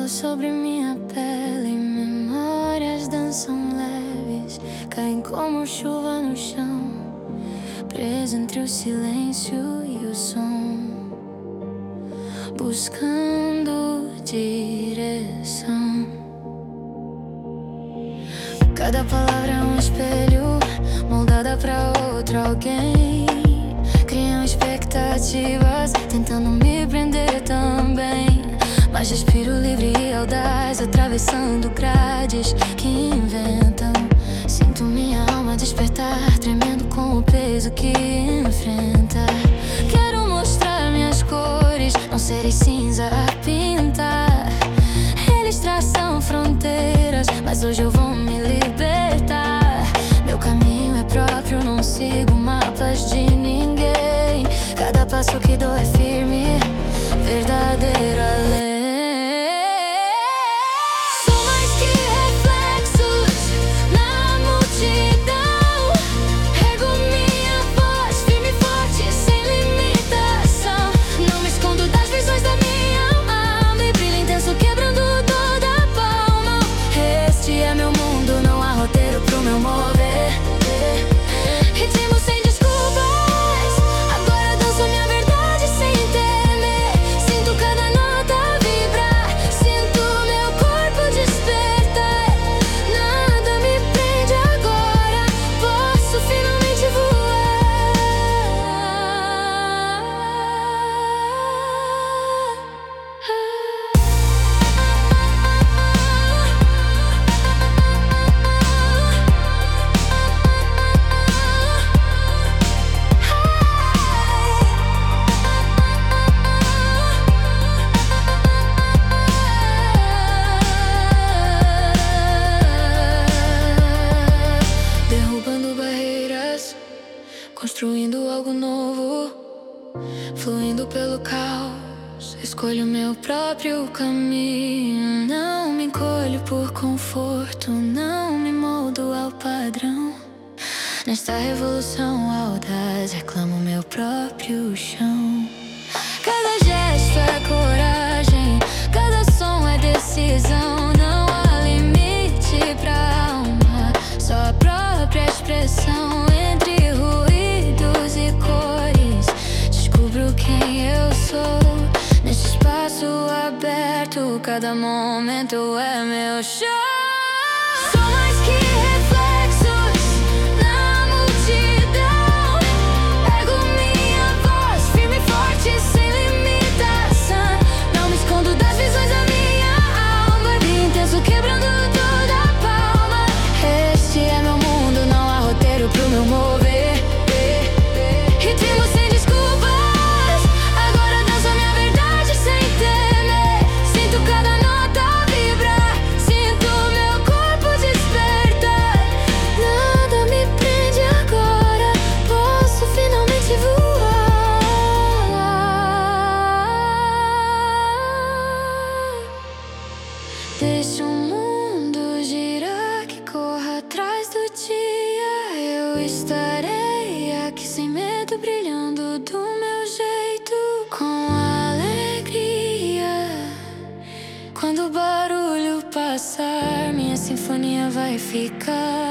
sobre minha pele, memórias dançam leves, caem como chuva no chão, preso entre o silêncio e o som, buscando direção. Cada palavra é um espelho, moldada pra outro alguém. Criam expectativas, tentando me prender também. Mas respiro livre e audaz, atravessando grades que inventam. Sinto minha alma despertar, tremendo com o peso que enfrenta. Quero mostrar minhas cores, não serei cinza a pintar. Eles traçam fronteiras, mas hoje eu vou me libertar. Meu caminho é próprio, não sigo mapas de ninguém. Cada passo que dou é firme, verdadeira lei. Construindo algo novo, fluindo pelo caos. Escolho meu próprio caminho. Não me encolho por conforto, não me moldo ao padrão. Nesta revolução audaz, reclamo meu próprio chão. Cada gesto é coragem, cada som é decisão. Não há limite pra alma, só a própria expressão. Entre ruídos e cores, descubro quem eu sou. Neste espaço aberto, cada momento é meu show. Sou mais que reflexos na multidão. Ergo minha voz, firme e forte, sem limitação. Não me escondo das visões da minha alma. Brilho intenso quebrando toda a palma. Este é meu mundo, não há roteiro pro meu mover. Ritmo sem desculpas, agora danço a minha verdade sem temer. Sinto cada nota vibrar, sinto meu corpo despertar. Nada me prende agora, posso finalmente voar. Deixa o mundo girar, que corra atrás do dia. Eu estarei aqui sem medo, brilhando do meu jeito, com alegria. Quando o barulho passar, minha sinfonia vai ficar.